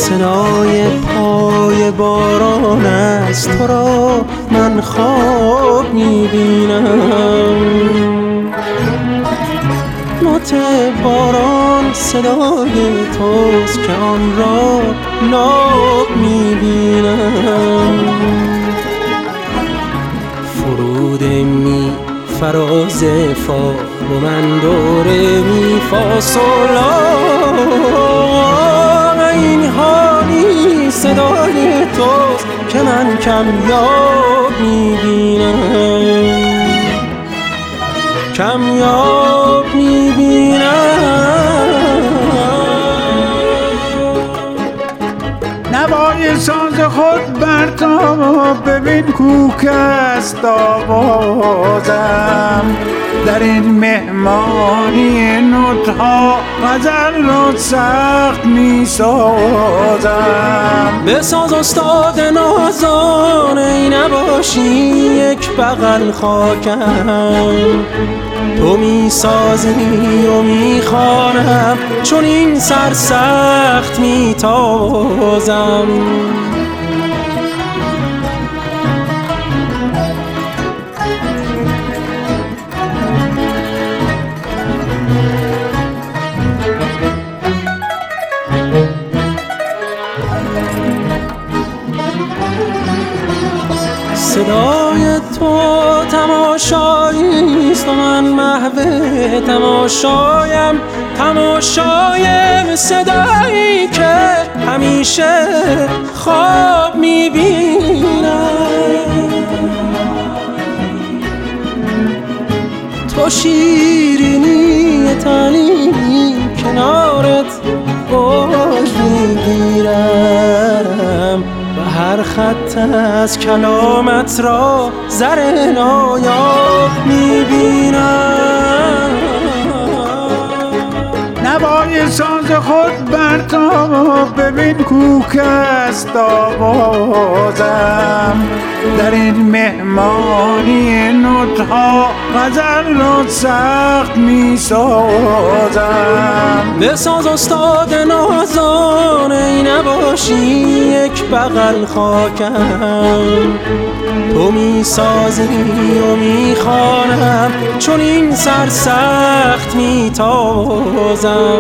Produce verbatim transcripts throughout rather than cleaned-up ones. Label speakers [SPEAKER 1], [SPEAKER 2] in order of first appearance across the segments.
[SPEAKER 1] صدای پای باران است، تو را من خواب میبینم. نوت باران صدای توست که آن را ناب میبینم. فرود می فراز فا و من دوره می فا سولا، این حالی صدای توست که من کمیاب میبینم، کمیاب میبینم.
[SPEAKER 2] نوای ساز خود برتاب، ببین کوک است آوازم. در این مهمانی نوت‌ها غزل را سخت می سازم.
[SPEAKER 1] بساز استاد نازان، ای نباشی یک بغل خاکم. تو می سازی و می خوانم، چون این سرسخت می تازم. صدای تو تماشایی است و من محو تماشایم. تماشایم صدایی که همیشه خواب میبینم. تو شیرینی تنی کنارت باش میگیرم و هر خط از کلامت را زر نایاب میبینم.
[SPEAKER 2] نوای ساز خود برتاب، ببین کوک است آوازم. در این مهمانی نوت‌ها غزل را سخت می سازم.
[SPEAKER 1] بساز استاد نازان، ای نباشی یک بغل خاکم. تو می سازی و می خوانم، چون این سرسخت می تازم.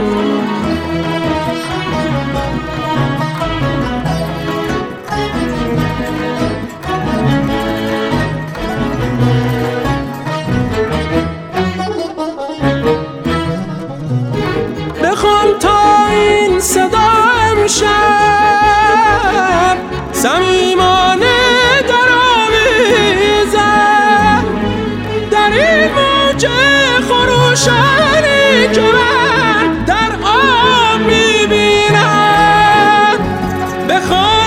[SPEAKER 1] بخوان تا این صدا امشب صمیمانه در آویزد، در این موج خروشانی که من در آب میبینم. بخوان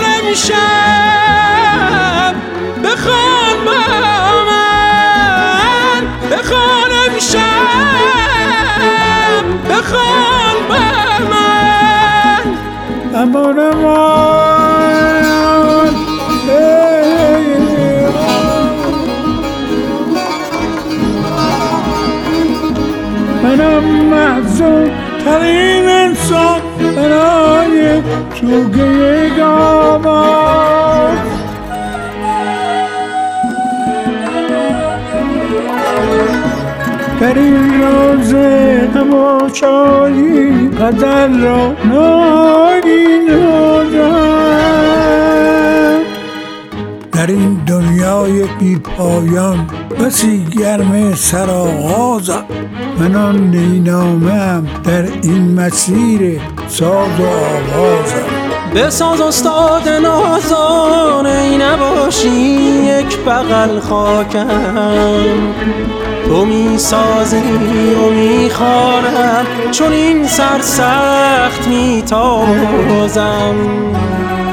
[SPEAKER 1] امشب، بخوان با من، بخوان امشب، بخوان با من.
[SPEAKER 2] امان امان منم محزون ترین انسان برای توگه یک آواز. در این روز تماشایی غزل را نایی نازم. در این دنیای بی پایان بسی گرم سرآغازم. من آن نینامه‌ام در این مسیر ساز و آوازم.
[SPEAKER 1] بساز استاد نازان، ای نباشی یک بغل خاکم. تو می سازی و می خوانم، چون این سرسخت می تازم.